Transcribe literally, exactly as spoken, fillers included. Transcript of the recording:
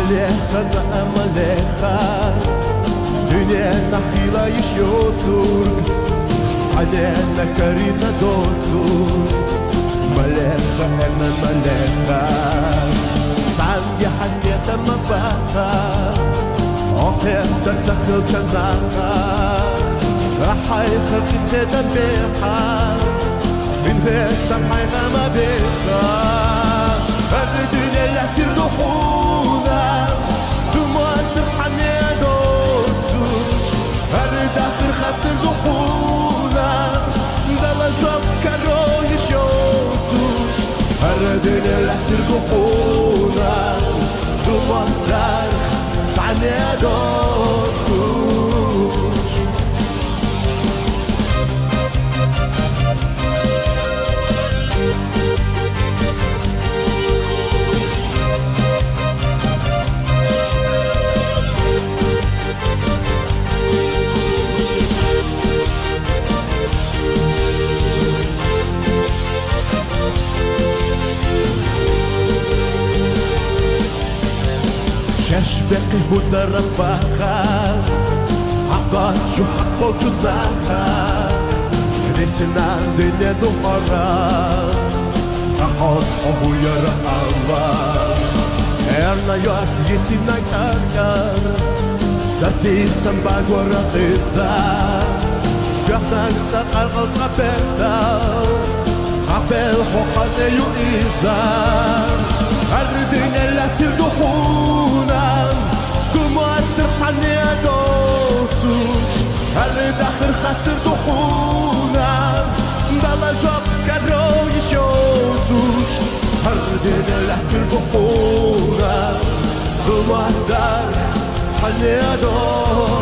Малеха за малеха Дünyanın akıyla işiyordur Tanena karina dotur Maleka ena maleka Sanki hakiyete mabaka Okeyta takıl çanaka Rahayka kimsede beha Min zekten hayga mabeka Erdün elahtir duhuna Dumandır sanıya dotur Erdakhir khatır duhuna Dala job karo yişotur Erdün elahtir duhuna Dumandır sanıya dotur شبكي هدر بخا عقا شو حقو تدناها رسنا دنيا دمرا تحط أبو يرى الله إرنا يوات يتنا كاركار ساتي سنباق ورقيزا جهنا تقال غلطة بيتا قبل خوخاتي يؤيزا أردنا لا تردخونا دموات ترقصني دوتوش أرداخر خاطر دخونا بلا جاب كارو يشوتوش أردنا لا تردخونا دموات ترقصني دوتوش